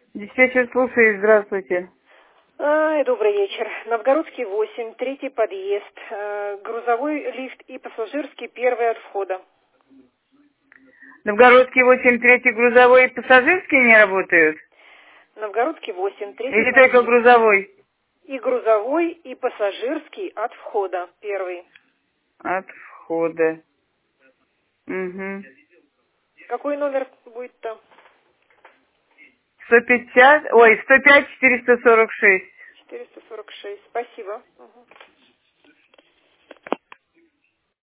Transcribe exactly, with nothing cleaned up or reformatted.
Диспетчер слушает, здравствуйте. А, добрый вечер. Новгородский восемь, третий подъезд. А, грузовой лифт и пассажирский первый от входа. Новгородский восемь, третий грузовой и пассажирский не работают? Новгородский восемь, третий Или только подъезд. грузовой? И грузовой, и пассажирский от входа первый. От входа. Угу. Какой номер будет там? сто пятьдесят, ой, сто пять четыреста сорок шесть. четыреста сорок шесть. Спасибо. Угу.